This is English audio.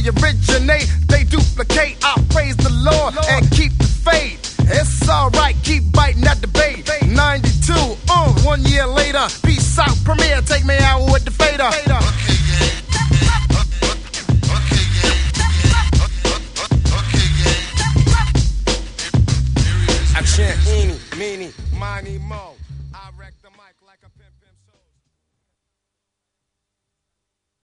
originate, they duplicate. I praise the Lord and keep the faith. It's alright, keep biting at the bait. 92, 1 year later, peace out, premiere, take me out with the fader. Action, eeny, meeny, miny, mo.